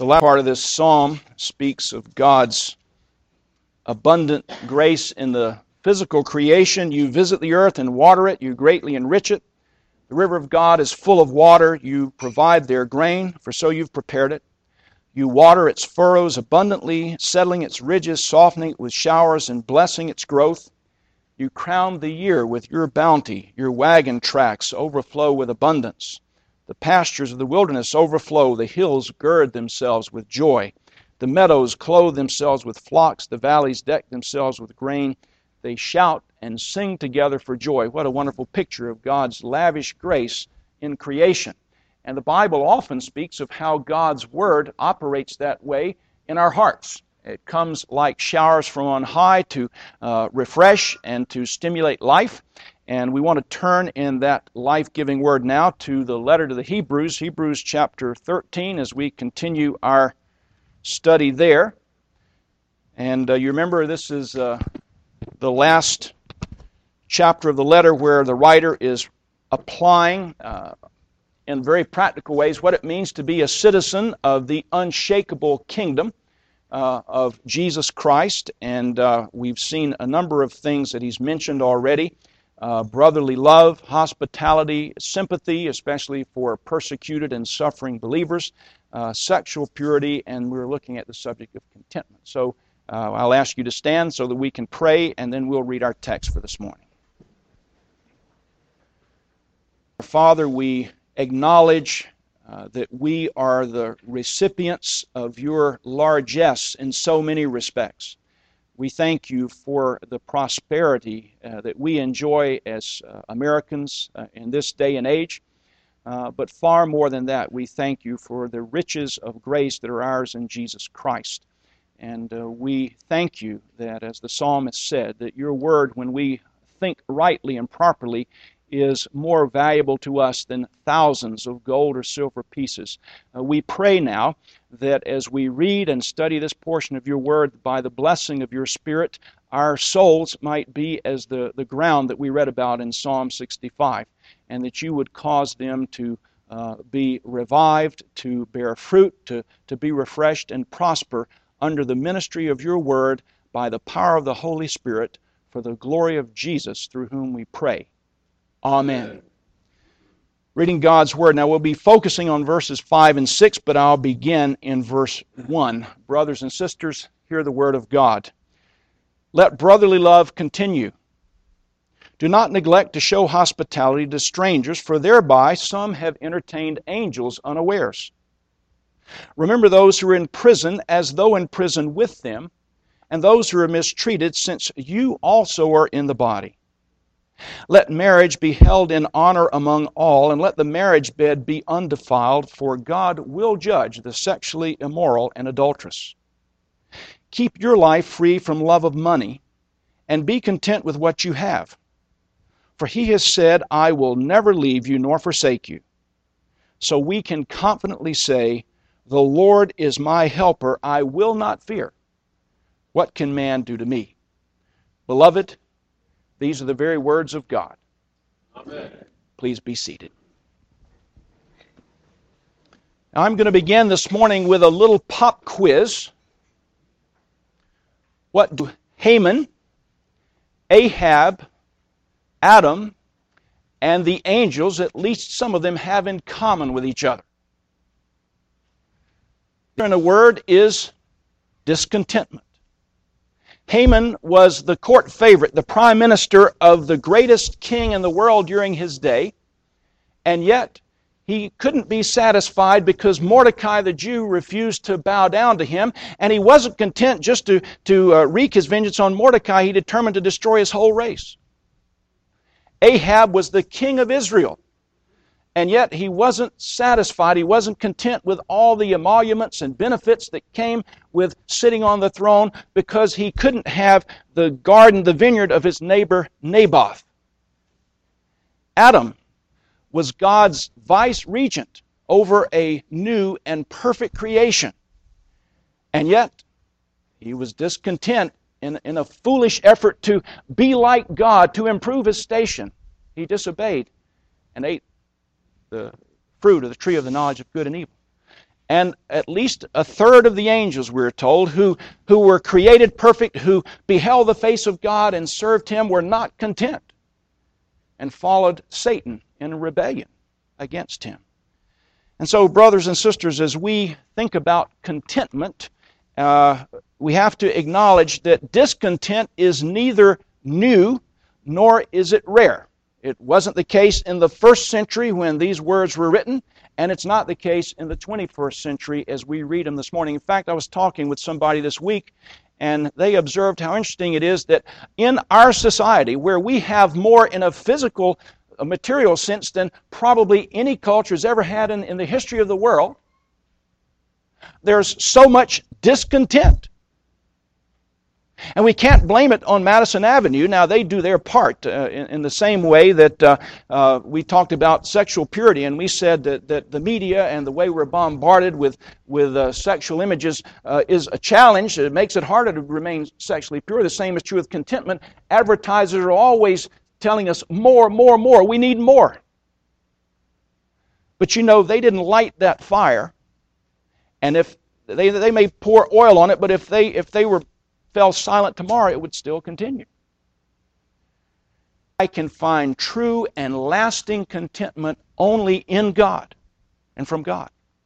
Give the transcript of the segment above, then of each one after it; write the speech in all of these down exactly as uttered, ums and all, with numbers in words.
The last part of this psalm speaks of God's abundant grace in the physical creation. You visit the earth and water it. You greatly enrich it. The river of God is full of water. You provide their grain, for so you've prepared it. You water its furrows abundantly, settling its ridges, softening it with showers, and blessing its growth. You crown the year with your bounty. Your wagon tracks overflow with abundance. The pastures of the wilderness overflow. The hills gird themselves with joy. The meadows clothe themselves with flocks. The valleys deck themselves with grain. They shout and sing together for joy. What a wonderful picture of God's lavish grace in creation. And the Bible often speaks of how God's Word operates that way in our hearts. It comes like showers from on high to uh, refresh and to stimulate life. And we want to turn in that life-giving Word now to the letter to the Hebrews, Hebrews chapter thirteen, as we continue our study there. And uh, you remember this is uh, the last chapter of the letter where the writer is applying uh, in very practical ways what it means to be a citizen of the unshakable kingdom uh, of Jesus Christ. And uh, we've seen a number of things that he's mentioned already. Uh, brotherly love, hospitality, sympathy, especially for persecuted and suffering believers, uh, sexual purity, and we're looking at the subject of contentment. So uh, I'll ask you to stand so that we can pray, and then we'll read our text for this morning. Father, we acknowledge uh, that we are the recipients of your largesse in so many respects. We thank you for the prosperity uh, that we enjoy as uh, Americans uh, in this day and age. Uh, but far more than that, we thank you for the riches of grace that are ours in Jesus Christ. And uh, we thank you that, as the psalmist said, that your word, when we think rightly and properly, is more valuable to us than thousands of gold or silver pieces. Uh, we pray now that as we read and study this portion of your word, by the blessing of your Spirit, our souls might be as the, the ground that we read about in Psalm sixty-five, and that you would cause them to uh, be revived, to bear fruit, to, to be refreshed and prosper under the ministry of your word by the power of the Holy Spirit, for the glory of Jesus, through whom we pray. Amen. Amen. Reading God's Word. Now we'll be focusing on verses five and six, but I'll begin in verse one. Brothers and sisters, hear the Word of God. Let brotherly love continue. Do not neglect to show hospitality to strangers, for thereby some have entertained angels unawares. Remember those who are in prison as though in prison with them, and those who are mistreated, since you also are in the body. Let marriage be held in honor among all, and let the marriage bed be undefiled, for God will judge the sexually immoral and adulterous. Keep your life free from love of money, and be content with what you have. For he has said, I will never leave you nor forsake you. So we can confidently say, the Lord is my helper, I will not fear. What can man do to me? Beloved, these are the very words of God. Amen. Please be seated. Now, I'm going to begin this morning with a little pop quiz. What do Haman, Ahab, Adam, and the angels, at least some of them, have in common with each other? In a word, is discontentment. Haman was the court favorite, the prime minister of the greatest king in the world during his day, and yet he couldn't be satisfied because Mordecai the Jew refused to bow down to him, and he wasn't content just to, to uh, wreak his vengeance on Mordecai. He determined to destroy his whole race. Ahab was the king of Israel, and yet he wasn't satisfied. He wasn't content with all the emoluments and benefits that came with sitting on the throne, because he couldn't have the garden, the vineyard of his neighbor Naboth. Adam was God's vice regent over a new and perfect creation. And yet, he was discontent in, in a foolish effort to be like God, to improve his station. He disobeyed and ate the fruit of the tree of the knowledge of good and evil. And at least a third of the angels, we're told, who, who were created perfect, who beheld the face of God and served Him, were not content and followed Satan in rebellion against Him. And so, brothers and sisters, as we think about contentment, uh, we have to acknowledge that discontent is neither new nor is it rare. It wasn't the case in the first century when these words were written, and it's not the case in the twenty-first century as we read them this morning. In fact, I was talking with somebody this week, and they observed how interesting it is that in our society, where we have more in a physical, a material sense than probably any culture has ever had in, in the history of the world, there's so much discontent. And we can't blame it on Madison Avenue. Now, they do their part uh, in, in the same way that uh, uh, we talked about sexual purity, and we said that, that the media and the way we're bombarded with, with uh, sexual images uh, is a challenge. It makes it harder to remain sexually pure. The same is true with contentment. Advertisers are always telling us more, more, more. We need more. But you know, they didn't light that fire. And if they, they may pour oil on it, but if they, if they were fell silent tomorrow, it would still continue. I can find true and lasting contentment only in God and from God.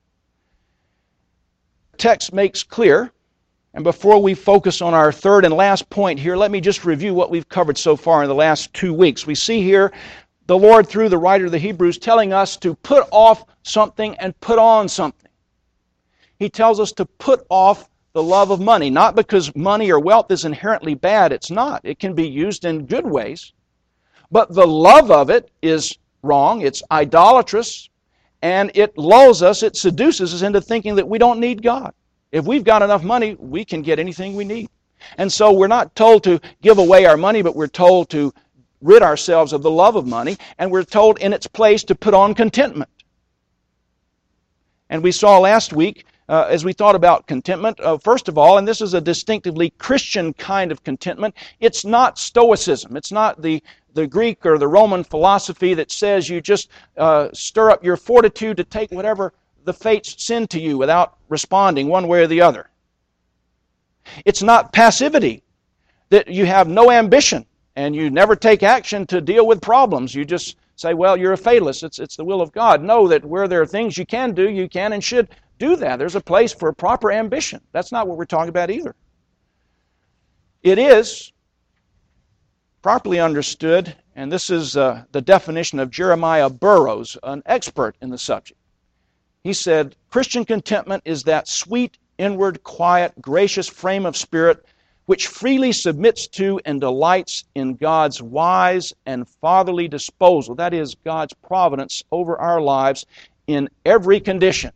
The text makes clear, and before we focus on our third and last point here, let me just review what we've covered so far in the last two weeks. We see here the Lord, through the writer of the Hebrews, telling us to put off something and put on something. He tells us to put off the love of money, not because money or wealth is inherently bad. It's not. It can be used in good ways. But the love of it is wrong. It's idolatrous. And it lulls us, it seduces us into thinking that we don't need God. If we've got enough money, we can get anything we need. And so we're not told to give away our money, but we're told to rid ourselves of the love of money. And we're told in its place to put on contentment. And we saw last week, Uh, as we thought about contentment, uh, first of all, and this is a distinctively Christian kind of contentment, it's not Stoicism. It's not the, the Greek or the Roman philosophy that says you just uh, stir up your fortitude to take whatever the fates send to you without responding one way or the other. It's not passivity, that you have no ambition and you never take action to deal with problems. You just say, well, you're a fatalist. It's, it's the will of God. Know that where there are things you can do, you can and should do that. There's a place for proper ambition. That's not what we're talking about either. It is properly understood, and this is uh, the definition of Jeremiah Burroughs, an expert in the subject. He said, Christian contentment is that sweet, inward, quiet, gracious frame of spirit which freely submits to and delights in God's wise and fatherly disposal. That is, God's providence over our lives in every condition.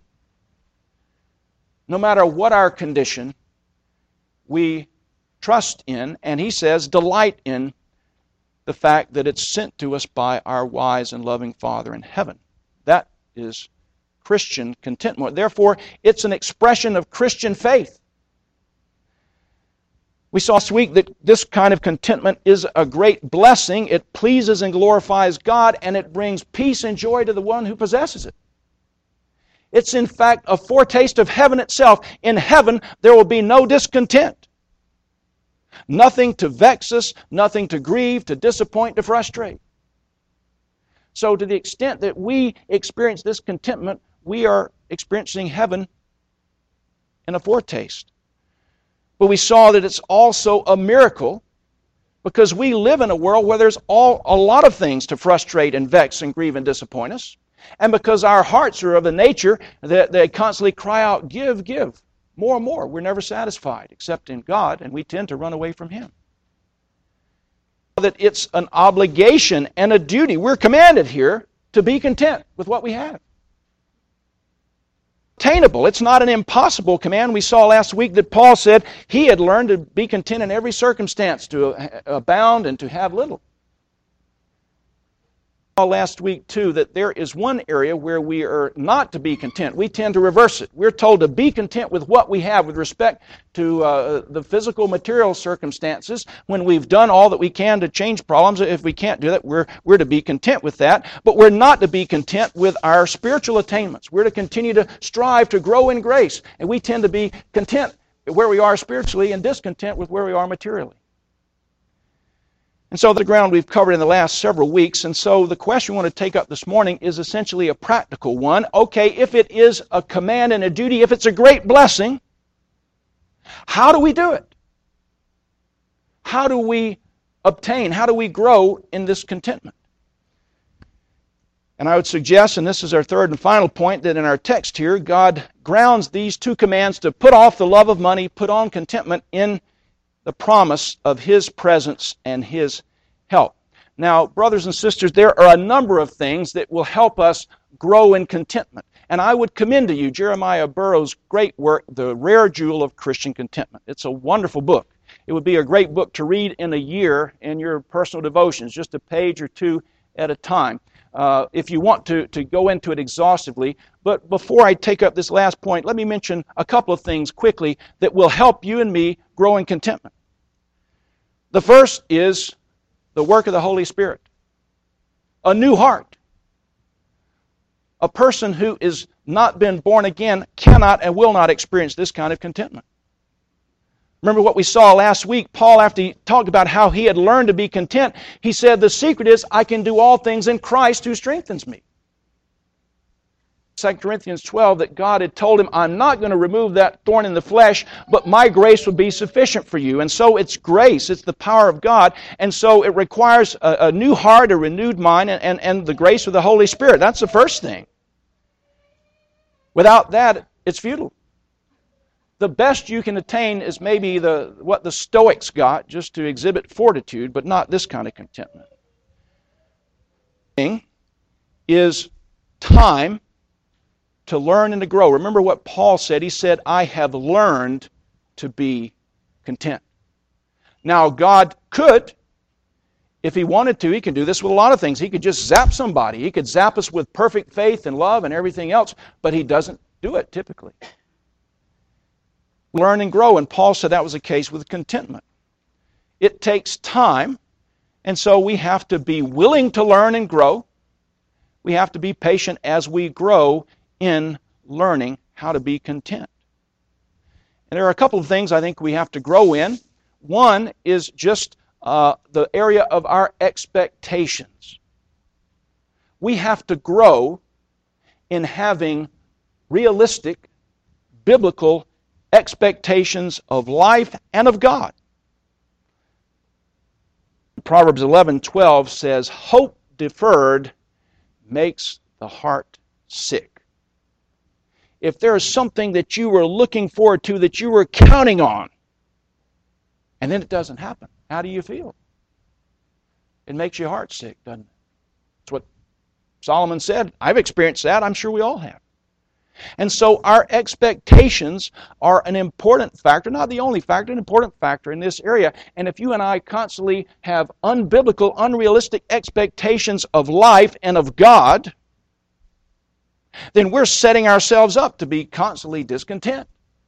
No matter what our condition, we trust in, and he says, delight in the fact that it's sent to us by our wise and loving Father in heaven. That is Christian contentment. Therefore, it's an expression of Christian faith. We saw last week that this kind of contentment is a great blessing. It pleases and glorifies God, and it brings peace and joy to the one who possesses it. It's in fact a foretaste of heaven itself. In heaven, there will be no discontent. Nothing to vex us, nothing to grieve, to disappoint, to frustrate. So to the extent that we experience this contentment, we are experiencing heaven in a foretaste. But we saw that it's also a miracle because we live in a world where there's all, a lot of things to frustrate and vex and grieve and disappoint us. And because our hearts are of a nature that they constantly cry out, give, give, more and more. We're never satisfied except in God, and we tend to run away from Him. That it's an obligation and a duty. We're commanded here to be content with what we have. Attainable. It's not an impossible command. We saw last week that Paul said he had learned to be content in every circumstance, to abound and to have little. last week too that there is one area where we are not to be content. We tend to reverse it. We're told to be content with what we have with respect to uh, the physical material circumstances. When we've done all that we can to change problems, if we can't do that, we're, we're to be content with that. But we're not to be content with our spiritual attainments. We're to continue to strive to grow in grace. And we tend to be content where we are spiritually and discontent with where we are materially. And so the ground we've covered in the last several weeks, and so the question we want to take up this morning is essentially a practical one. Okay, if it is a command and a duty, if it's a great blessing, how do we do it? How do we obtain, how do we grow in this contentment? And I would suggest, and this is our third and final point, that in our text here, God grounds these two commands to put off the love of money, put on contentment in the promise of His presence and His help. Now, brothers and sisters, there are a number of things that will help us grow in contentment. And I would commend to you Jeremiah Burroughs' great work, The Rare Jewel of Christian Contentment. It's a wonderful book. It would be a great book to read in a year in your personal devotions, just a page or two at a time, uh, if you want to, to go into it exhaustively. But before I take up this last point, let me mention a couple of things quickly that will help you and me grow in contentment. The first is the work of the Holy Spirit. A new heart. A person who is not been born again cannot and will not experience this kind of contentment. Remember what we saw last week. Paul, after he talked about how he had learned to be content, he said, the secret is I can do all things in Christ who strengthens me. Second Corinthians twelve, that God had told him, I'm not going to remove that thorn in the flesh, but my grace will be sufficient for you. And so it's grace, it's the power of God, and so it requires a, a new heart, a renewed mind, and, and, and the grace of the Holy Spirit. That's the first thing. Without that, it's futile. The best you can attain is maybe the what the Stoics got, just to exhibit fortitude, but not this kind of contentment. Is time to learn and to grow. Remember what Paul said. He said, I have learned to be content. Now, God could, if He wanted to, He can do this with a lot of things. He could just zap somebody. He could zap us with perfect faith and love and everything else, but He doesn't do it typically. Learn and grow, and Paul said that was the case with contentment. It takes time, and so we have to be willing to learn and grow. We have to be patient as we grow in learning how to be content. And there are a couple of things I think we have to grow in. One is just uh, the area of our expectations. We have to grow in having realistic, biblical expectations of life and of God. Proverbs eleven twelve says, hope deferred makes the heart sick. If there is something that you were looking forward to, that you were counting on, and then it doesn't happen, how do you feel? It makes your heart sick, doesn't it? That's what Solomon said. I've experienced that. I'm sure we all have. And so our expectations are an important factor, not the only factor, an important factor in this area. And if you and I constantly have unbiblical, unrealistic expectations of life and of God, then we're setting ourselves up to be constantly discontent.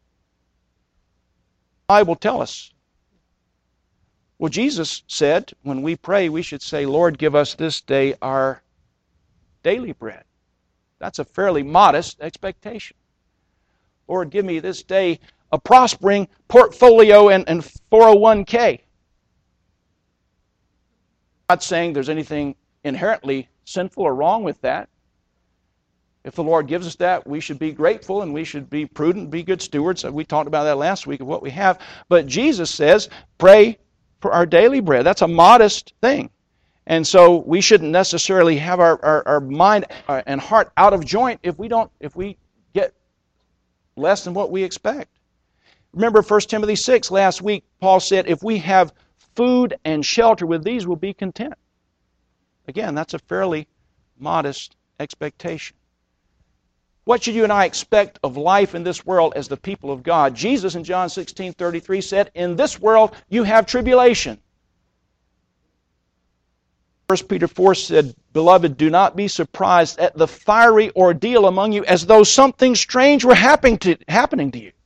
The Bible tells us. Well, Jesus said, when we pray, we should say, Lord, give us this day our daily bread. That's a fairly modest expectation. Lord, give me this day a prospering portfolio and, and four oh one k. I'm not saying there's anything inherently sinful or wrong with that. If the Lord gives us that, we should be grateful and we should be prudent, be good stewards. We talked about that last week of what we have. But Jesus says, pray for our daily bread. That's a modest thing. And so we shouldn't necessarily have our, our, our mind and heart out of joint if we don't, if we get less than what we expect. Remember First Timothy six last week, Paul said, if we have food and shelter, with these we'll be content. Again, that's a fairly modest expectation. What should you and I expect of life in this world as the people of God? Jesus in John sixteen thirty-three said, in this world you have tribulation. First Peter four said, "Beloved, do not be surprised at the fiery ordeal among you as though something strange were happening to, happening to you."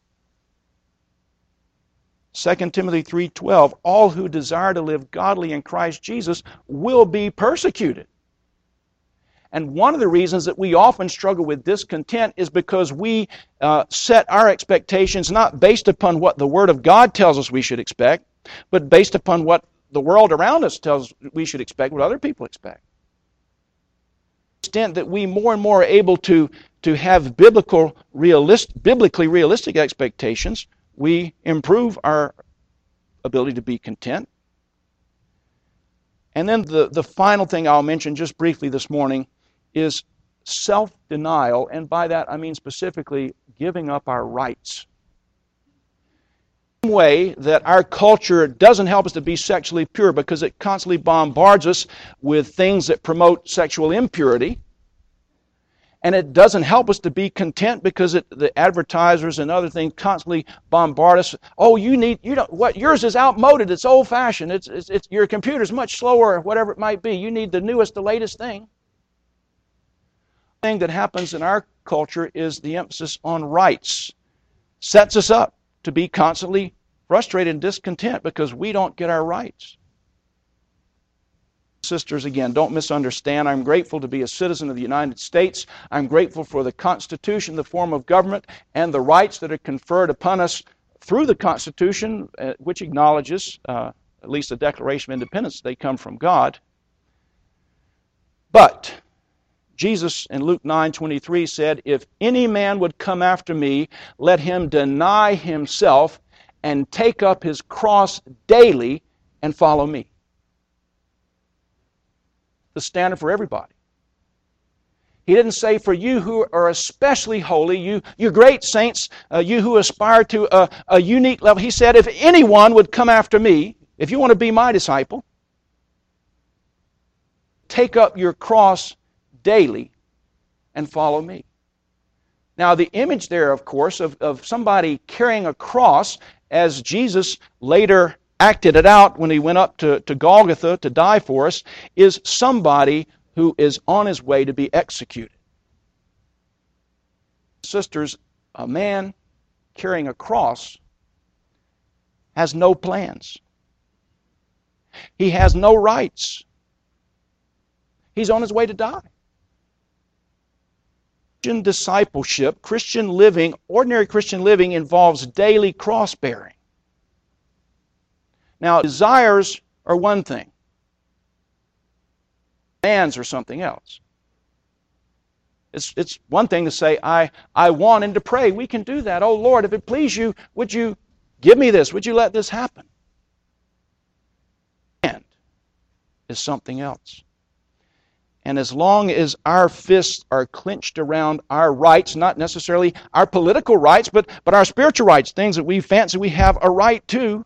Second Timothy three twelve, "All who desire to live godly in Christ Jesus will be persecuted." And one of the reasons that we often struggle with discontent is because we uh, set our expectations not based upon what the Word of God tells us we should expect, but based upon what the world around us tells us we should expect, what other people expect. To the extent that we more and more are able to, to have biblical, realist, biblically realistic expectations, we improve our ability to be content. And then the, the final thing I'll mention just briefly this morning is self-denial, and by that I mean specifically giving up our rights. The same way that our culture doesn't help us to be sexually pure because it constantly bombards us with things that promote sexual impurity, and it doesn't help us to be content because it, the advertisers and other things constantly bombard us. Oh, you need, you don't, what, yours is outmoded, it's old-fashioned, it's, it's, it's, your computer's much slower, whatever it might be. You need the newest, the latest thing. The thing that happens in our culture is the emphasis on rights. Sets us up to be constantly frustrated and discontent because we don't get our rights. Sisters, again, don't misunderstand. I'm grateful to be a citizen of the United States. I'm grateful for the Constitution, the form of government, and the rights that are conferred upon us through the Constitution, uh, which acknowledges, uh, at least the Declaration of Independence, they come from God. But Jesus in Luke nine twenty-three said, "If any man would come after me, let him deny himself and take up his cross daily and follow me." The standard for everybody. He didn't say for you who are especially holy, you, you great saints, uh, you who aspire to a, a unique level. He said, if anyone would come after me, if you want to be my disciple, take up your cross daily and follow me. Now the image there, of course, of, of somebody carrying a cross, as Jesus later acted it out when he went up to, to Golgotha to die for us, is somebody who is on his way to be executed. Sisters, a man carrying a cross has no plans. He has no rights. He's on his way to die. Christian discipleship, Christian living, ordinary Christian living involves daily cross-bearing. Now, desires are one thing. Demands are something else. It's, it's one thing to say, I, I want and to pray. We can do that. Oh, Lord, if it please you, would you give me this? Would you let this happen? And is something else. And as long as our fists are clenched around our rights, not necessarily our political rights, but, but our spiritual rights, things that we fancy we have a right to,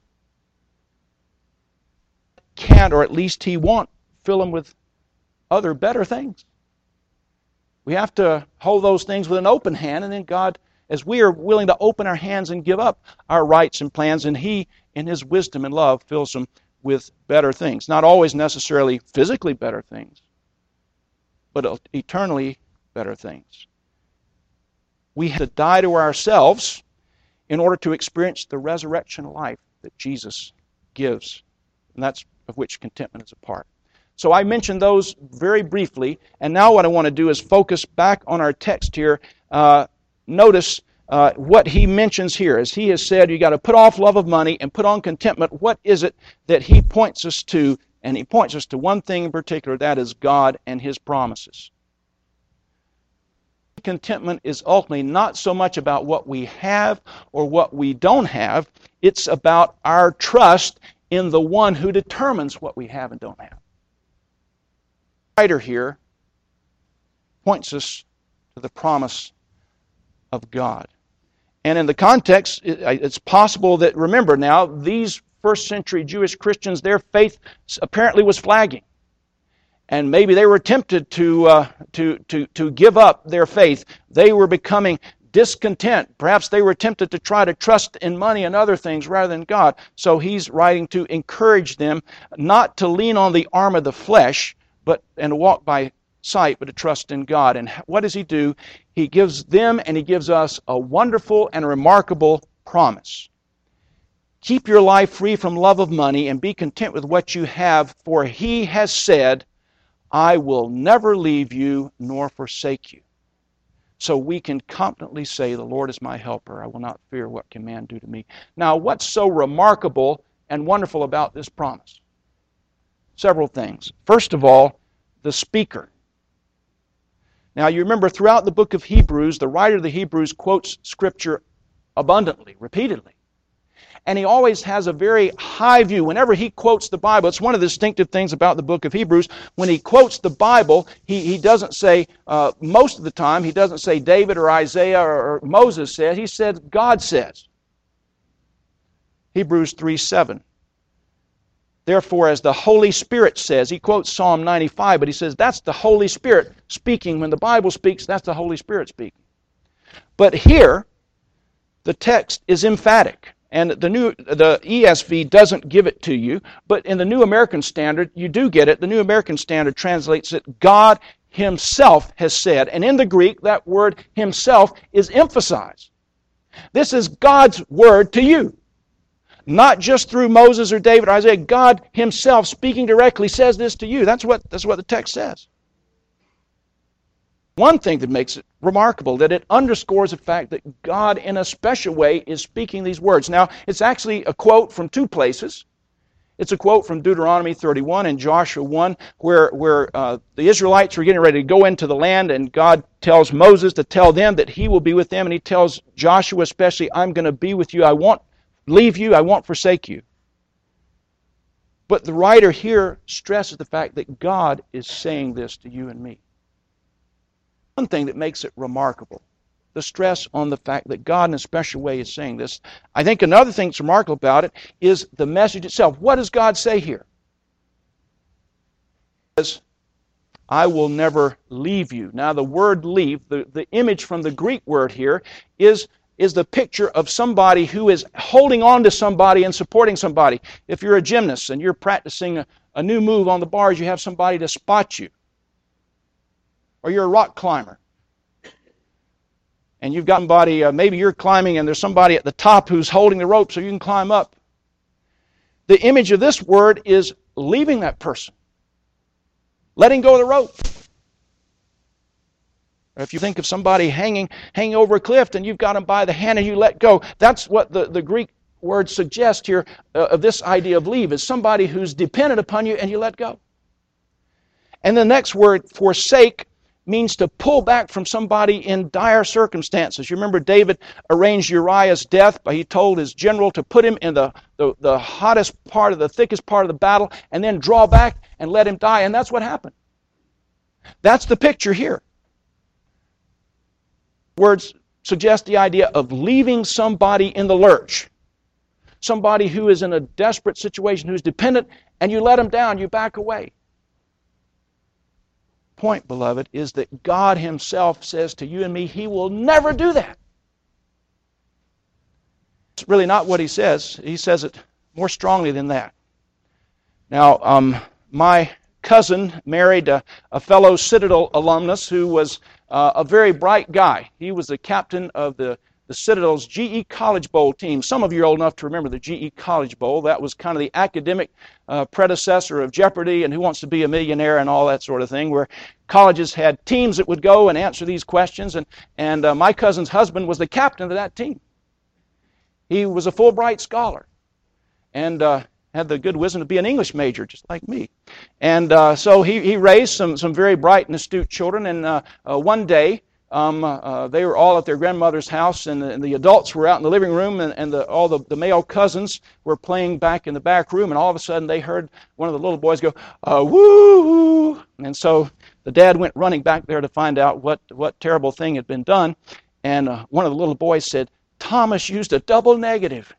can't, or at least he won't, fill them with other better things. We have to hold those things with an open hand, and then God, as we are willing to open our hands and give up our rights and plans, and He, in His wisdom and love, fills them with better things. Not always necessarily physically better things, but eternally better things. We have to die to ourselves in order to experience the resurrection life that Jesus gives, and that's of which contentment is a part. So I mentioned those very briefly, and now what I want to do is focus back on our text here. Uh, notice uh, what he mentions here. As he has said, you got to put off love of money and put on contentment. What is it that he points us to? And he points us to one thing in particular, that is God and His promises. Contentment is ultimately not so much about what we have or what we don't have. It's about our trust in the one who determines what we have and don't have. The writer here points us to the promise of God. And in the context, it's possible that, remember now, these first century Jewish Christians, their faith apparently was flagging. And maybe they were tempted to, uh, to, to, to give up their faith. They were becoming discontent. Perhaps they were tempted to try to trust in money and other things rather than God. So he's writing to encourage them not to lean on the arm of the flesh, but and to walk by sight, but to trust in God. And what does he do? He gives them and he gives us a wonderful and remarkable promise. Keep your life free from love of money and be content with what you have, for he has said, I will never leave you nor forsake you. So we can confidently say, the Lord is my helper. I will not fear what can man do to me. Now, what's so remarkable and wonderful about this promise? Several things. First of all, the speaker. Now, you remember throughout the book of Hebrews, the writer of the Hebrews quotes Scripture abundantly, repeatedly. And he always has a very high view. Whenever he quotes the Bible, it's one of the distinctive things about the book of Hebrews. When he quotes the Bible, he, he doesn't say, uh, most of the time, he doesn't say David or Isaiah or, or Moses said. He says, God says. Hebrews three seven. Therefore, as the Holy Spirit says, he quotes Psalm ninety-five, but he says that's the Holy Spirit speaking. When the Bible speaks, that's the Holy Spirit speaking. But here, the text is emphatic. And the new, the E S V doesn't give it to you, but in the New American Standard, you do get it. The New American Standard translates it, God himself has said. And in the Greek, that word himself is emphasized. This is God's word to you. Not just through Moses or David or Isaiah. God himself speaking directly says this to you. That's what, that's what the text says. One thing that makes it remarkable, that it underscores the fact that God in a special way is speaking these words. Now, it's actually a quote from two places. It's a quote from Deuteronomy thirty-one and Joshua one, where, where uh, the Israelites were getting ready to go into the land, and God tells Moses to tell them that he will be with them, and he tells Joshua especially, I'm going to be with you. I won't leave you. I won't forsake you. But the writer here stresses the fact that God is saying this to you and me. One thing that makes it remarkable, the stress on the fact that God in a special way is saying this. I think another thing that's remarkable about it is the message itself. What does God say here? He says, I will never leave you. Now the word leave, the, the image from the Greek word here is, is the picture of somebody who is holding on to somebody and supporting somebody. If you're a gymnast and you're practicing a, a new move on the bars, you have somebody to spot you. Or you're a rock climber, and you've got somebody, uh, maybe you're climbing and there's somebody at the top who's holding the rope so you can climb up. The image of this word is leaving that person, letting go of the rope. Or if you think of somebody hanging, hanging over a cliff and you've got them by the hand and you let go, that's what the, the Greek word suggests here uh, of this idea of leave, is somebody who's dependent upon you and you let go. And the next word, forsake, means to pull back from somebody in dire circumstances. You remember David arranged Uriah's death, but he told his general to put him in the, the, the hottest part of the thickest part of the battle and then draw back and let him die. And that's what happened. That's the picture here. Words suggest the idea of leaving somebody in the lurch. Somebody who is in a desperate situation, who's dependent, and you let them down, you back away. Point, beloved, is that God himself says to you and me, he will never do that. It's really not what he says. He says it more strongly than that. Now, um, my cousin married a, a fellow Citadel alumnus who was uh, a very bright guy. He was the captain of the the Citadel's G E College Bowl team. Some of you are old enough to remember the G E College Bowl. That was kind of the academic uh, predecessor of Jeopardy and Who Wants to Be a Millionaire and all that sort of thing, where colleges had teams that would go and answer these questions, and, and uh, my cousin's husband was the captain of that team. He was a Fulbright scholar and uh, had the good wisdom to be an English major, just like me. And uh, so he, he raised some, some very bright and astute children, and uh, uh, one day, Um, uh, they were all at their grandmother's house, and the, and the adults were out in the living room, and, and the, all the, the male cousins were playing back in the back room, and all of a sudden they heard one of the little boys go, uh, woo! And so the dad went running back there to find out what, what terrible thing had been done, and uh, one of the little boys said, Thomas used a double negative.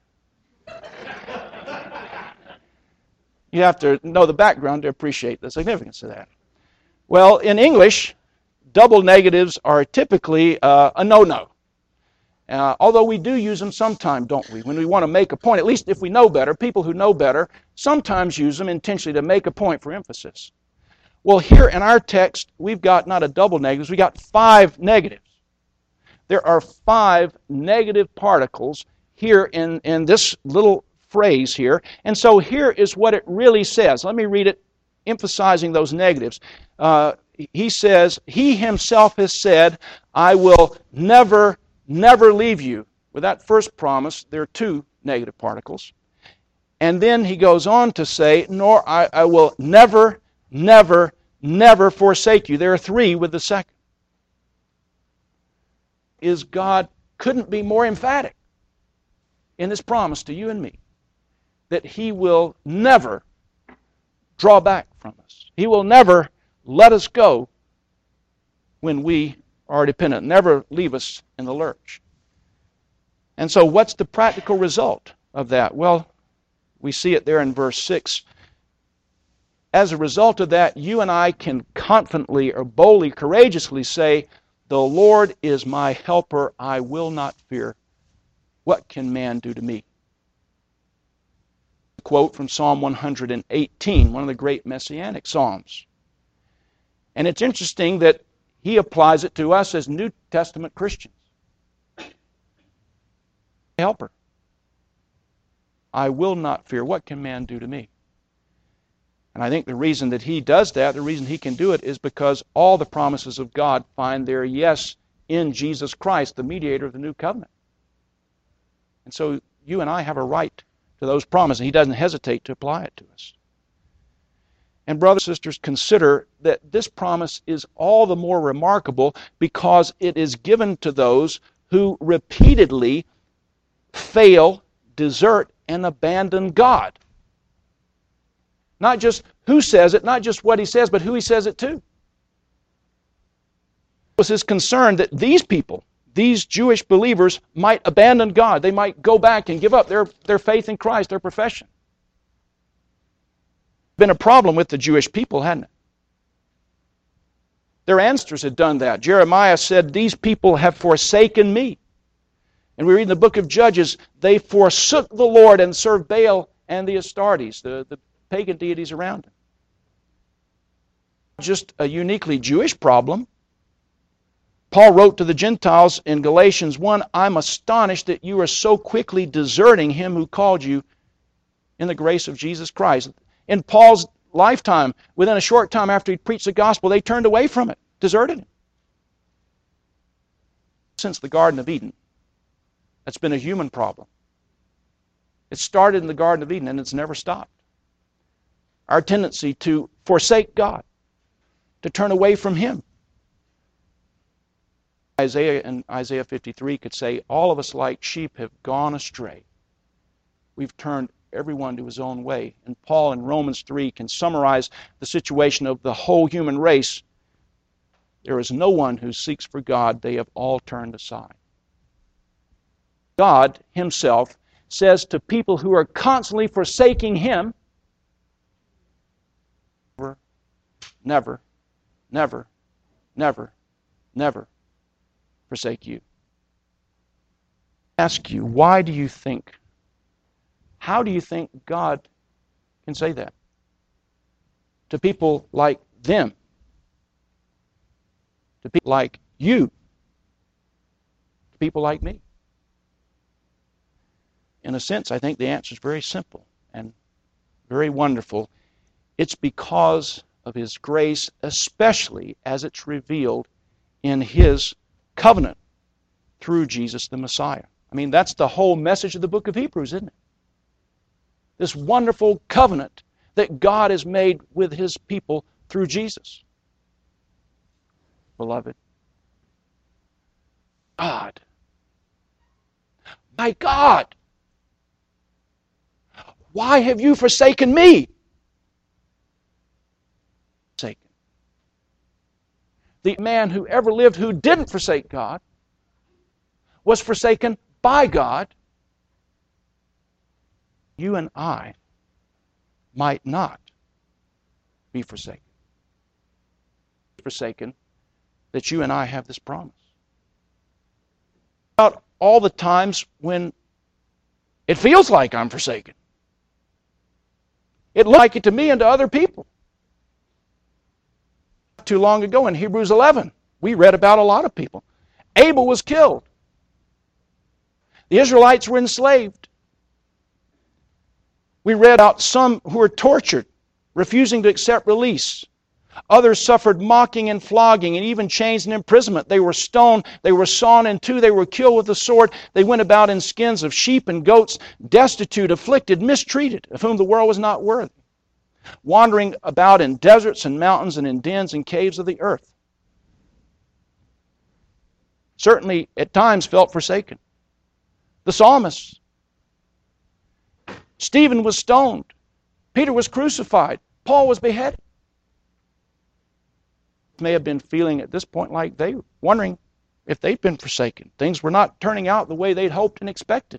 You have to know the background to appreciate the significance of that. Well, in English, double negatives are typically uh, a no-no. Uh, although we do use them sometime, don't we? When we want to make a point, at least if we know better, people who know better sometimes use them intentionally to make a point for emphasis. Well, here in our text, we've got not a double negatives, we got five negatives. There are five negative particles here in, in this little phrase here. And so here is what it really says. Let me read it, emphasizing those negatives. Uh, he says, He Himself has said, I will never, never leave you. With that first promise, there are two negative particles. And then he goes on to say, nor I, I will never, never, never forsake you. There are three with the second. Is God couldn't be more emphatic in His promise to you and me that He will never draw back from us. He will never let us go when we are dependent, never leave us in the lurch. And so what's the practical result of that? Well, we see it there in verse six. As a result of that, you and I can confidently or boldly, courageously say, the Lord is my helper, I will not fear. What can man do to me? A quote from Psalm one hundred eighteen, one of the great messianic psalms. And it's interesting that he applies it to us as New Testament Christians. Helper. I will not fear. What can man do to me? And I think the reason that he does that, the reason he can do it, is because all the promises of God find their yes in Jesus Christ, the mediator of the new covenant. And so you and I have a right to those promises. He doesn't hesitate to apply it to us. And brothers and sisters, consider that this promise is all the more remarkable because it is given to those who repeatedly fail, desert, and abandon God. Not just who says it, not just what He says, but who He says it to. It was His concern that these people, these Jewish believers, might abandon God. They might go back and give up their, their faith in Christ, their profession. Been a problem with the Jewish people, hadn't it? Their ancestors had done that. Jeremiah said, these people have forsaken me. And we read in the book of Judges, they forsook the Lord and served Baal and the Astartes, the, the pagan deities around him. Just a uniquely Jewish problem. Paul wrote to the Gentiles in Galatians one, I'm astonished that you are so quickly deserting Him who called you in the grace of Jesus Christ. In Paul's lifetime, within a short time after he preached the gospel, they turned away from it, deserted Him. Since the Garden of Eden, that's been a human problem. It started in the Garden of Eden and it's never stopped. Our tendency to forsake God, to turn away from Him. Isaiah in Isaiah fifty-three could say, all of us like sheep have gone astray. We've turned everyone to his own way. And Paul in Romans three can summarize the situation of the whole human race. There is no one who seeks for God. They have all turned aside. God Himself says to people who are constantly forsaking Him, never, never, never, never, never forsake you. I ask you, why do you think, how do you think God can say that to people like them, to people like you, to people like me? In a sense, I think the answer is very simple and very wonderful. It's because of His grace, especially as it's revealed in His covenant through Jesus the Messiah. I mean, that's the whole message of the book of Hebrews, isn't it? This wonderful covenant that God has made with His people through Jesus. Beloved, God, my God, why have you forsaken me? Forsaken. The man who ever lived who didn't forsake God was forsaken by God. You and I might not be forsaken. Forsaken that you and I have this promise. About all the times when it feels like I'm forsaken. It looks like it to me and to other people. too long ago in Hebrews eleven. We read about a lot of people. Abel was killed. The Israelites were enslaved. We read about some who were tortured, refusing to accept release. Others suffered mocking and flogging and even chains and imprisonment. They were stoned. They were sawn in two. They were killed with the sword. They went about in skins of sheep and goats, destitute, afflicted, mistreated, of whom the world was not worthy, wandering about in deserts and mountains and in dens and caves of the earth. Certainly, at times, felt forsaken. The psalmists. Stephen was stoned. Peter was crucified. Paul was beheaded. May have been feeling at this point like they were wondering if they'd been forsaken. Things were not turning out the way they'd hoped and expected.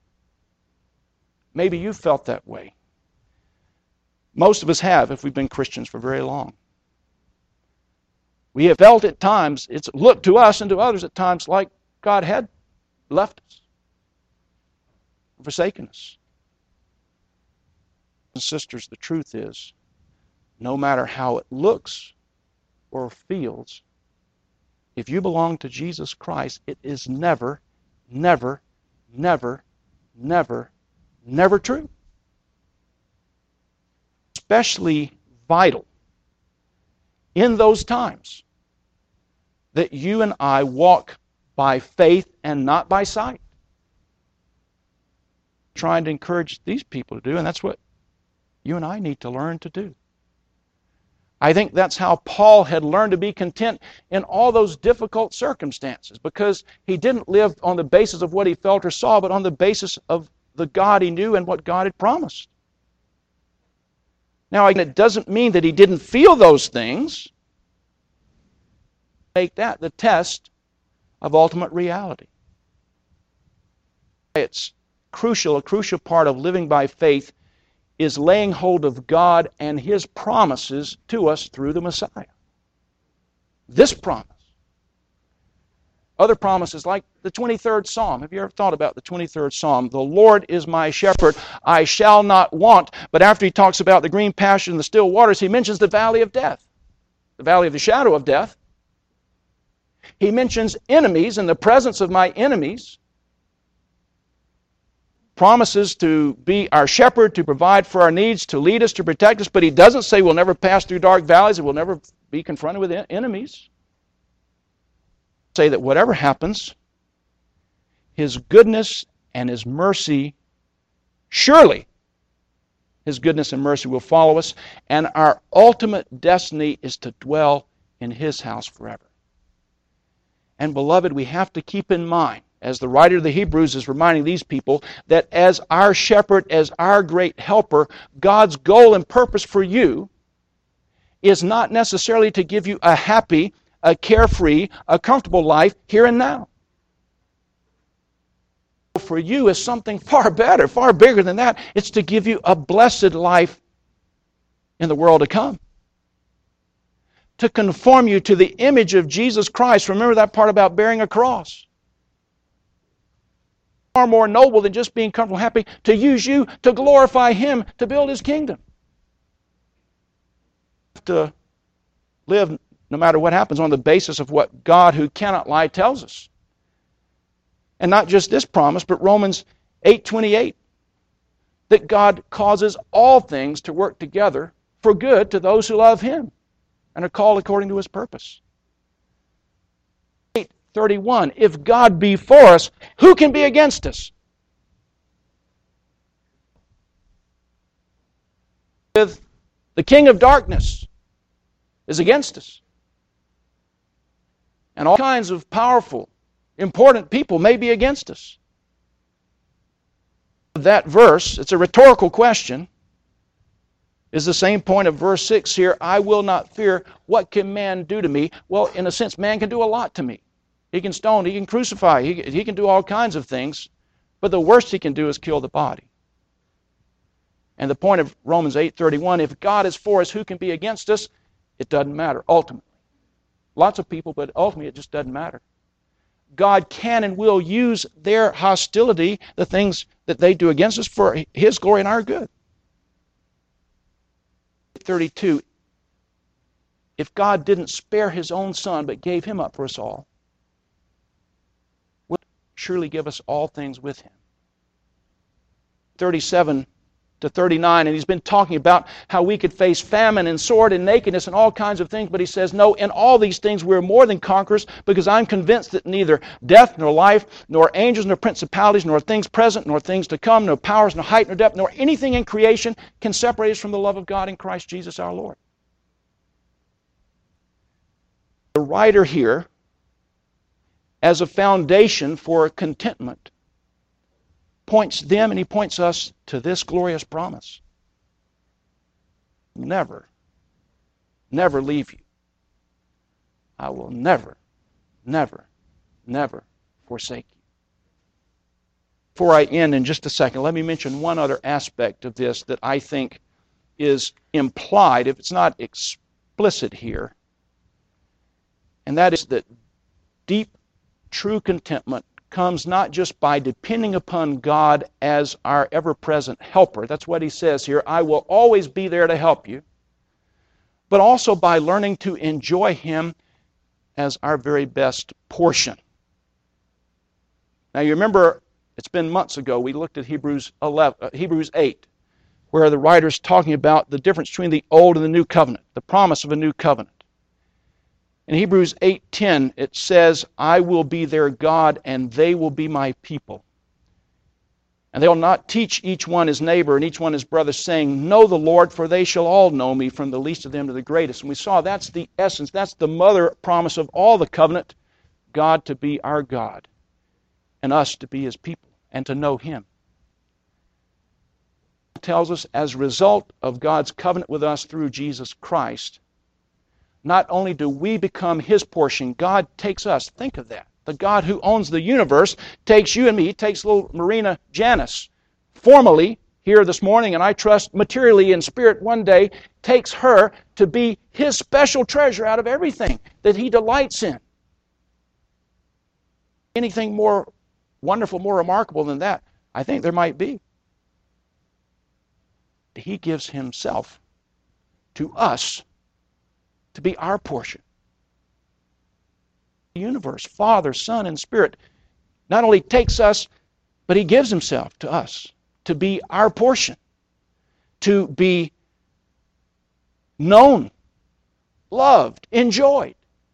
Maybe you felt that way. Most of us have if we've been Christians for very long. We have felt at times, it's looked to us and to others at times like God had left us, forsaken us. And sisters, the truth is, no matter how it looks or feels, if you belong to Jesus Christ, it is never, never, never, never, never true. Especially vital in those times that you and I walk by faith and not by sight. Trying to encourage these people to do, and that's what you and I need to learn to do. I think that's how Paul had learned to be content in all those difficult circumstances, because he didn't live on the basis of what he felt or saw, but on the basis of the God he knew and what God had promised. Now, it doesn't mean that he didn't feel those things. Make that the test of ultimate reality. It's crucial, a crucial part of living by faith is laying hold of God and His promises to us through the Messiah. This promise. Other promises like the twenty-third Psalm. Have you ever thought about the twenty-third Psalm? The Lord is my shepherd, I shall not want. But after he talks about the green pasture and the still waters, he mentions the valley of death, the valley of the shadow of death. He mentions enemies and the presence of my enemies. Promises to be our shepherd, to provide for our needs, to lead us, to protect us, but he doesn't say we'll never pass through dark valleys and we'll never be confronted with enemies. Say that whatever happens, His goodness and His mercy, surely His goodness and mercy will follow us, and our ultimate destiny is to dwell in His house forever. And beloved, we have to keep in mind, as the writer of the Hebrews is reminding these people, that as our shepherd, as our great helper, God's goal and purpose for you is not necessarily to give you a happy, a carefree, a comfortable life here and now. For you is something far better, far bigger than that. It's to give you a blessed life in the world to come. To conform you to the image of Jesus Christ. Remember that part about bearing a cross. Far more noble than just being comfortable and happy, to use you to glorify Him, to build His kingdom. To live, no matter what happens, on the basis of what God, who cannot lie, tells us. And not just this promise, but Romans eight twenty-eight, that God causes all things to work together for good to those who love Him and are called according to His purpose. eight thirty-one, if God be for us, who can be against us? If the king of darkness is against us, and all kinds of powerful, important people may be against us. That verse, it's a rhetorical question, is the same point of verse six here. I will not fear. What can man do to me? Well, in a sense, man can do a lot to me. He can stone, he can crucify, he, he can do all kinds of things, but the worst he can do is kill the body. And the point of Romans eight thirty-one, if God is for us, who can be against us? It doesn't matter, ultimately. Lots of people, but ultimately it just doesn't matter. God can and will use their hostility, the things that they do against us, for His glory and our good. thirty-two, if God didn't spare His own Son but gave Him up for us all, would surely give us all things with Him. thirty-seven to thirty-nine, and he's been talking about how we could face famine and sword and nakedness and all kinds of things, but he says, no, in all these things we're more than conquerors, because I'm convinced that neither death nor life, nor angels nor principalities, nor things present, nor things to come, nor powers, nor height, nor depth, nor anything in creation can separate us from the love of God in Christ Jesus our Lord. The writer here, as a foundation for contentment, points them and he points us to this glorious promise. Never, never leave you. I will never, never, never forsake you. Before I end in just a second, let me mention one other aspect of this that I think is implied, if it's not explicit here, and that is that deep, true contentment comes not just by depending upon God as our ever-present helper. That's what he says here. I will always be there to help you. But also by learning to enjoy Him as our very best portion. Now you remember, it's been months ago, we looked at Hebrews eleven, uh, Hebrews eight, where the writer's talking about the difference between the old and the new covenant, the promise of a new covenant. In Hebrews eight ten, it says, I will be their God, and they will be my people. And they will not teach each one his neighbor and each one his brother, saying, know the Lord, for they shall all know me, from the least of them to the greatest. And we saw that's the essence, that's the mother promise of all the covenant, God to be our God, and us to be His people, and to know Him. It tells us, as a result of God's covenant with us through Jesus Christ, not only do we become His portion, God takes us. Think of that. The God who owns the universe takes you and me. He takes little Marina Janice, formally here this morning, and I trust materially in spirit one day, takes her to be His special treasure out of everything that He delights in. Anything more wonderful, more remarkable than that? I think there might be. He gives Himself to us to be our portion. The universe, Father, Son, and Spirit, not only takes us, but He gives Himself to us to be our portion, to be known, loved, enjoyed.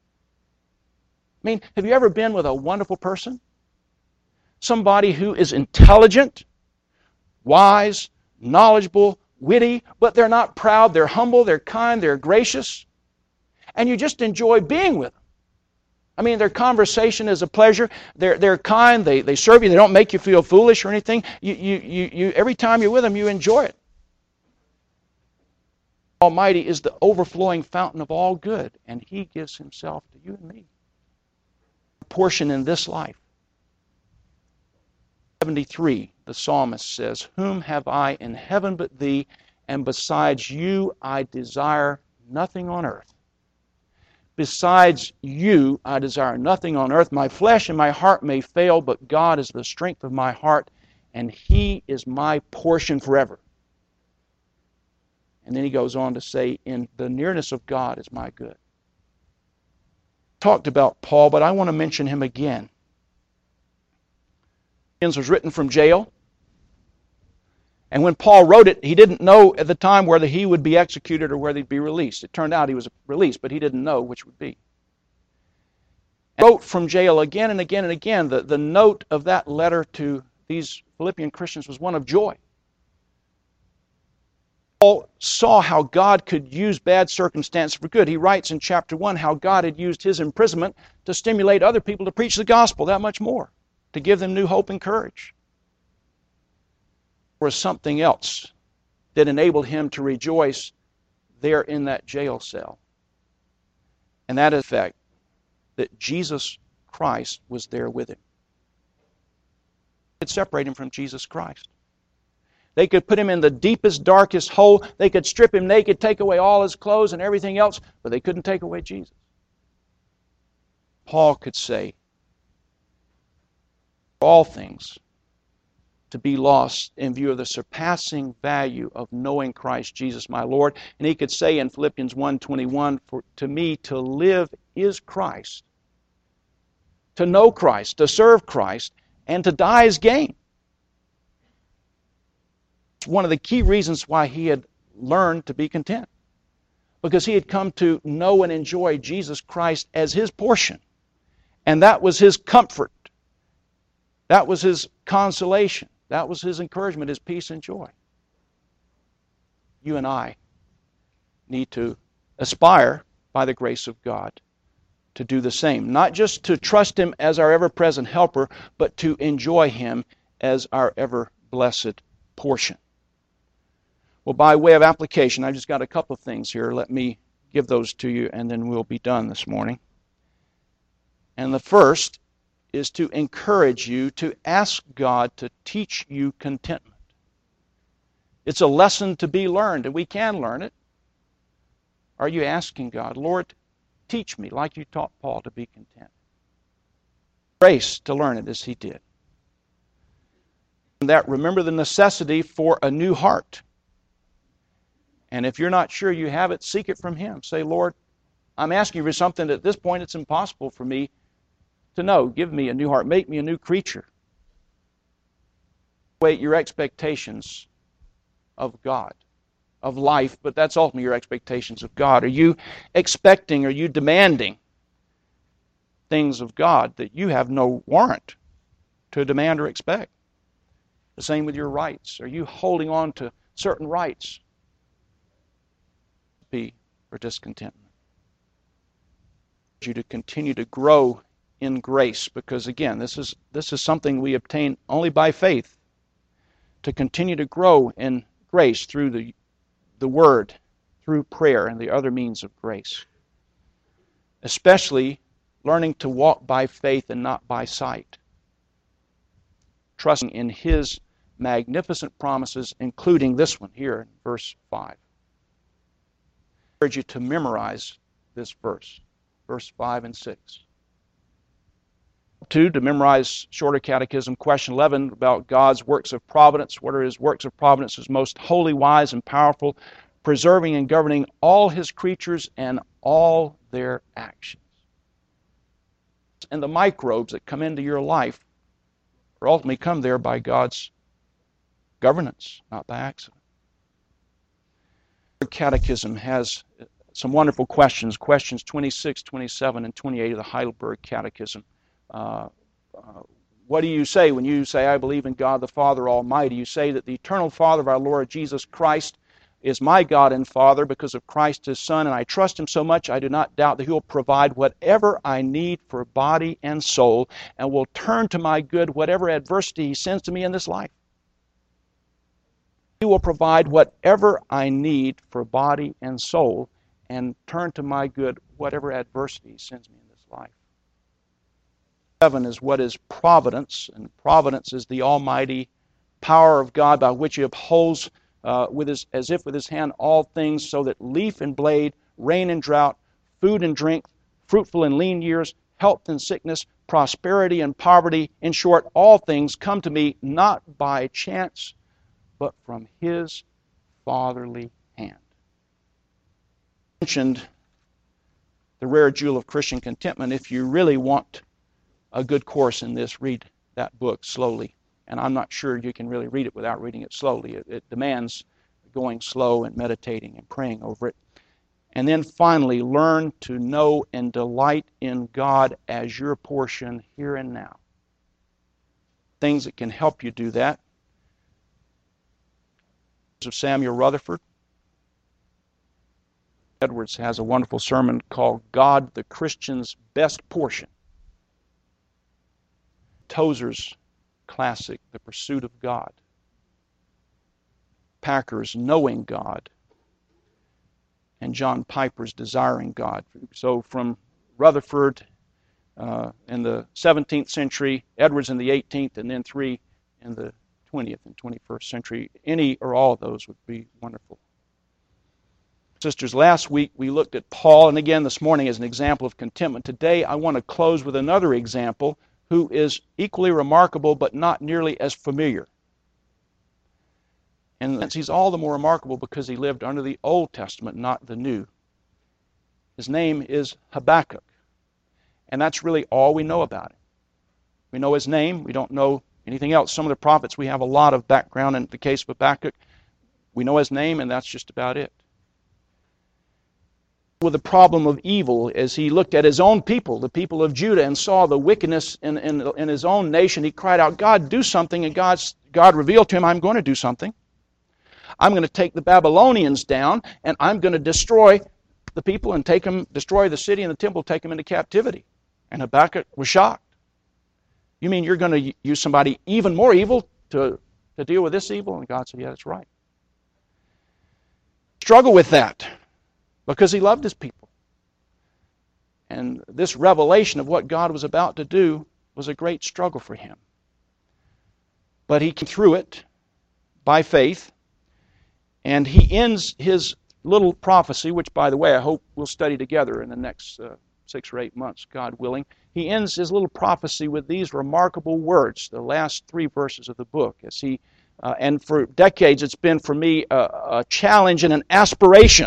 I mean, have you ever been with a wonderful person? Somebody who is intelligent, wise, knowledgeable, witty, but they're not proud, they're humble, they're kind, they're gracious. And you just enjoy being with them. I mean, their conversation is a pleasure. They're, they're kind. They, they serve you. They don't make you feel foolish or anything. You, you, you, you, every time you're with them, you enjoy it. Almighty is the overflowing fountain of all good, and He gives Himself to you and me. A portion in this life. seventy-three, the psalmist says, whom have I in heaven but Thee, and besides You I desire nothing on earth. Besides You, I desire nothing on earth. My flesh and my heart may fail, but God is the strength of my heart, and He is my portion forever. And then he goes on to say, in the nearness of God is my good. Talked about Paul, but I want to mention him again. It was written from jail. And when Paul wrote it, he didn't know at the time whether he would be executed or whether he'd be released. It turned out he was released, but he didn't know which would be. And wrote from jail again and again and again. The, the note of that letter to these Philippian Christians was one of joy. Paul saw how God could use bad circumstances for good. He writes in chapter one how God had used his imprisonment to stimulate other people to preach the gospel that much more, to give them new hope and courage. There was something else that enabled him to rejoice there in that jail cell. And that is the fact that Jesus Christ was there with him. They could separate him from Jesus Christ. They could put him in the deepest, darkest hole. They could strip him naked, take away all his clothes and everything else, but they couldn't take away Jesus. Paul could say, all things to be lost in view of the surpassing value of knowing Christ Jesus my Lord. And he could say in Philippians one twenty-one, for to me to live is Christ. To know Christ, to serve Christ, and to die is gain. It's one of the key reasons why he had learned to be content. Because he had come to know and enjoy Jesus Christ as his portion. And that was his comfort. That was his consolation. That was his encouragement, his peace and joy. You and I need to aspire, by the grace of God, to do the same. Not just to trust him as our ever-present helper, but to enjoy him as our ever-blessed portion. Well, by way of application, I've just got a couple of things here. Let me give those to you, and then we'll be done this morning. And the first is to encourage you to ask God to teach you contentment. It's a lesson to be learned, and we can learn it. Are you asking God, Lord, teach me like you taught Paul to be content? Grace to learn it as he did. And that, remember the necessity for a new heart. And if you're not sure you have it, seek it from him. Say, Lord, I'm asking you for something that at this point it's impossible for me to know. Give me a new heart. Make me a new creature. Wait your expectations of God, of life, but that's ultimately your expectations of God. Are you expecting, are you demanding things of God that you have no warrant to demand or expect? The same with your rights. Are you holding on to certain rights? Be for discontentment. You to continue to grow in grace, because again, this is this is something we obtain only by faith. To continue to grow in grace through the the Word, through prayer, and the other means of grace. Especially learning to walk by faith and not by sight. Trusting in his magnificent promises, including this one here in verse five. I urge you to memorize this verse, verse five and six. Two, to memorize Shorter Catechism, question eleven, about God's works of providence. What are his works of providence? His most holy, wise, and powerful, preserving and governing all his creatures and all their actions. And the microbes that come into your life or ultimately come there by God's governance, not by accident. The Catechism has some wonderful questions, questions twenty-six, twenty-seven, and twenty-eight of the Heidelberg Catechism. Uh, uh, what do you say when you say, I believe in God the Father Almighty? You say that the eternal Father of our Lord Jesus Christ is my God and Father because of Christ his Son, and I trust him so much I do not doubt that he will provide whatever I need for body and soul, and will turn to my good whatever adversity he sends to me in this life. He will provide whatever I need for body and soul, and turn to my good whatever adversity he sends me in this life. Seven is what is providence, and providence is the almighty power of God by which he upholds uh, with his, as if with his hand all things, so that leaf and blade, rain and drought, food and drink, fruitful and lean years, health and sickness, prosperity and poverty, in short, all things come to me not by chance, but from his fatherly hand. I mentioned the rare jewel of Christian contentment. If you really want a good course in this, read that book slowly. And I'm not sure you can really read it without reading it slowly. It, it demands going slow and meditating and praying over it. And then finally, learn to know and delight in God as your portion here and now. Things that can help you do that. Of Samuel Rutherford. Edwards has a wonderful sermon called God the Christian's Best Portion. Tozer's classic, The Pursuit of God. Packer's Knowing God. And John Piper's Desiring God. So from Rutherford uh, in the seventeenth century, Edwards in the eighteenth, and then three in the twentieth and twenty-first century. Any or all of those would be wonderful. Sisters, last week we looked at Paul, and again this morning as an example of contentment. Today I want to close with another example who is equally remarkable but not nearly as familiar. And he's all the more remarkable because he lived under the Old Testament, not the New. His name is Habakkuk. And that's really all we know about him. We know his name. We don't know anything else. Some of the prophets, we have a lot of background. In the case of Habakkuk, we know his name, and that's just about it. With the problem of evil, as he looked at his own people, the people of Judah, and saw the wickedness in, in, in his own nation, he cried out, God, do something, and God's, God revealed to him, I'm going to do something. I'm going to take the Babylonians down, and I'm going to destroy the people and take them, destroy the city and the temple, take them into captivity. And Habakkuk was shocked. You mean you're going to use somebody even more evil to, to deal with this evil? And God said, yeah, that's right. Struggle with that because he loved his people. And this revelation of what God was about to do was a great struggle for him. But he came through it by faith. And he ends his little prophecy, which, by the way, I hope we'll study together in the next uh, six or eight months, God willing. He ends his little prophecy with these remarkable words, the last three verses of the book. As he, uh, and for decades, it's been for me a, a challenge and an aspiration.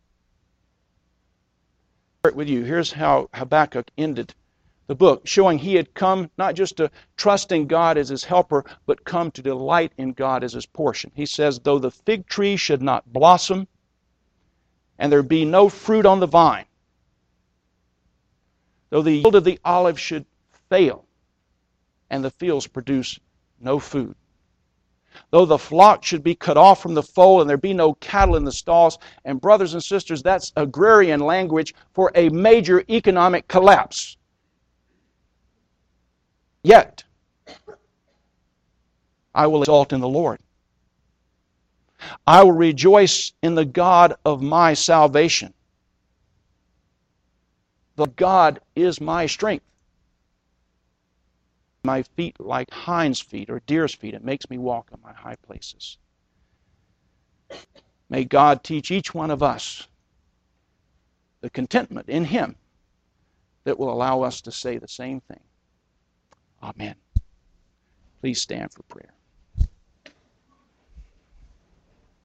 With you, here's how Habakkuk ended the book, showing he had come not just to trust in God as his helper, but come to delight in God as his portion. He says, though the fig tree should not blossom, and there be no fruit on the vine, though the yield of the olive should fail, and the fields produce no food, though the flock should be cut off from the fold, and there be no cattle in the stalls, and brothers and sisters, that's agrarian language for a major economic collapse. Yet, I will exult in the Lord. I will rejoice in the God of my salvation. The God is my strength. My feet like hinds' feet or deer's feet. It makes me walk on my high places. May God teach each one of us the contentment in Him that will allow us to say the same thing. Amen. Please stand for prayer.